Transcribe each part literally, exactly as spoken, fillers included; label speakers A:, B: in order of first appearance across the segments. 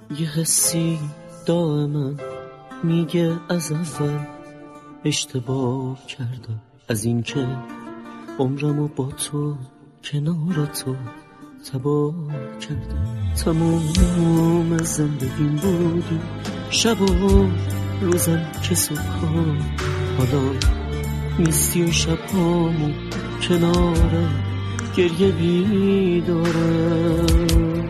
A: یه حسی دائما میگه از اول اشتباه کردم، از این که عمرمو با تو کنار تو تباه کردم. تمام زندگیم بودی شب و روزم که صبحا، حالا نیستی و شبهامو کنارم گریه بیدارم.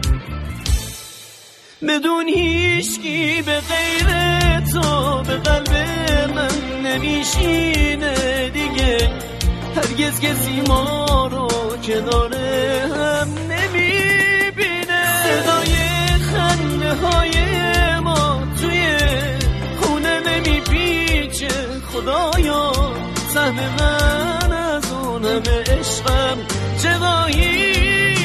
A: بدون هیچکی به غیر تو به قلب من نمیشینه دیگه، هرگز کسی ما رو کنار هم نمیبینه. صدای خنده های ما توی خونه نمیپیچه، خدایا سهم من از اون همه عشقم چقایی.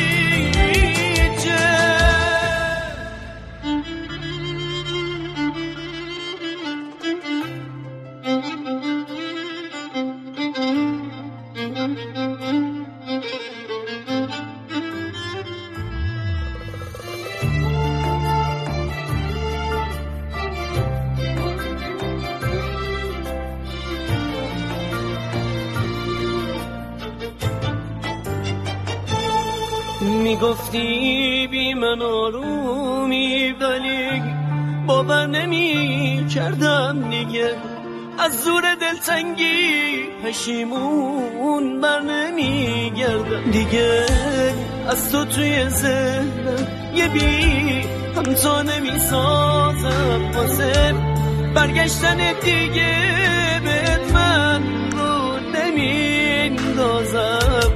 A: میگفتی بی من آرومی، ولی باور نمی کردم دیگه. از زور دلتنگی پشیمون بر نمی گردم دیگه. از تو توی ذهنم یه بی همتا نمی سازم، واسه برگشتن دیگه بهت من رو نمی اندازم.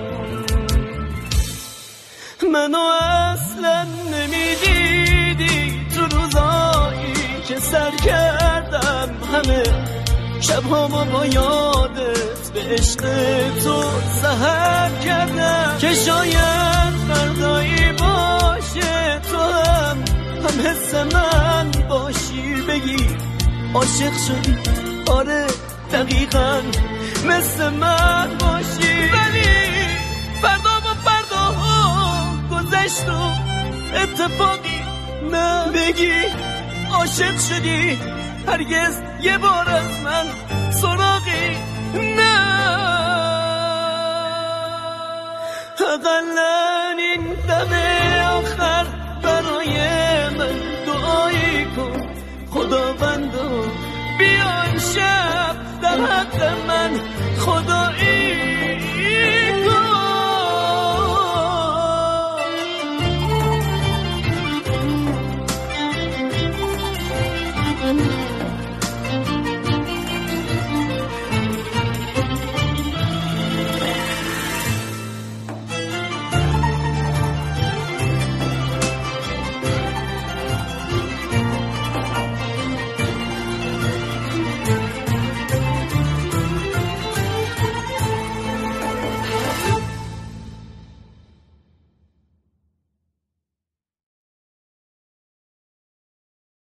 A: منو اصلا نمیدیدی تو روزایی که سر کردم همه شبهامو با یادت به عشق تو سحر کردم. که شاید فردایی باشه تو هم هم حس من باشی، بگی عاشق شدی، آره دقیقا مثل من باشی. ولی فردا با فردا گذشت و اتفاقی نه بگی عاشق شدی، هرگز یه بار از من سراغی نه. اقلن این دم آخر برای من دعایی کن خداوندا، بیا امشب در حق من خدایی کن.